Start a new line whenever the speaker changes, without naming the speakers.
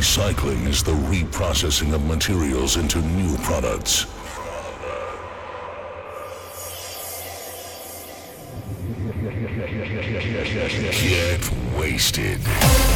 Recycling is the reprocessing of materials into new products. Get wasted.